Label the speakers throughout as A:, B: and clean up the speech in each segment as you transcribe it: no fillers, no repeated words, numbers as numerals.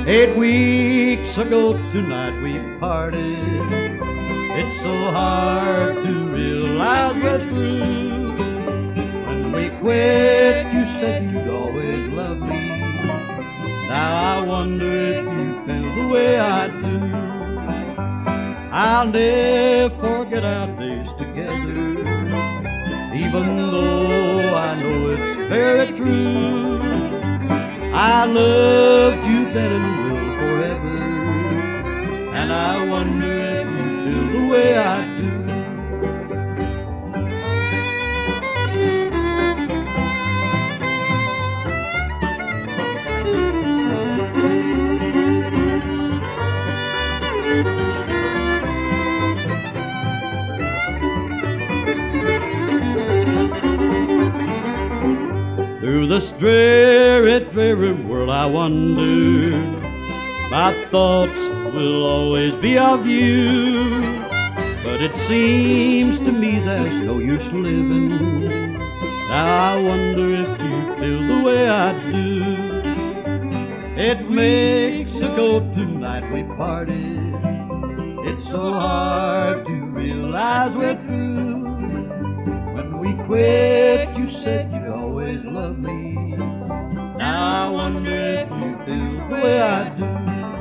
A: 8 weeks ago tonight we parted. It's so hard to realize we're through. When we quit, you said you'd always love me. Now I wonder if you feel the way I do. I'll never forget our days together, even though I know it's very true. I loved you then and will forever, and I wonder if you feel the way I do. Through this dreary, dreary world I wander, my thoughts will always be of you. But it seems to me there's no use living. Now I wonder if you feel the way I do. 8 weeks ago tonight we parted. It's so hard to realize we're through. When we quit, you said you'd always love me. Now I wonder if you feel the way I do.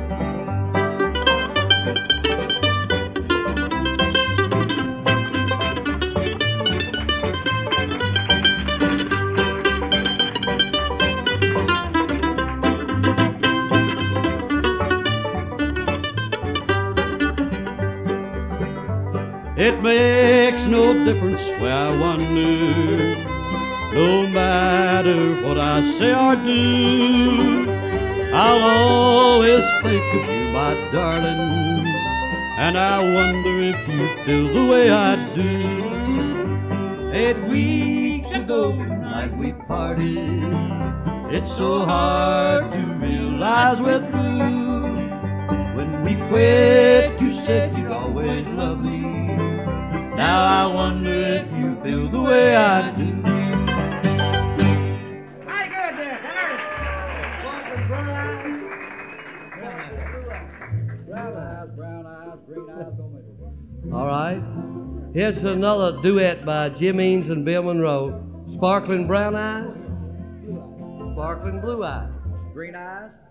A: It makes no difference where I wander, no matter what I say or do. I'll always think of you, my darling, and I wonder if you feel the way I do. 8 weeks ago tonight we parted. It's so hard to realize we're through. When we quit, you said you'd always love me. Now I wonder if you feel the way I do.
B: Very good there, Harry.
A: Brown eyes, green eyes, don't make it work.
C: All right. Here's another duet by Jim Eanes and Bill Monroe. Sparkling brown eyes, sparkling blue eyes.
A: Green eyes.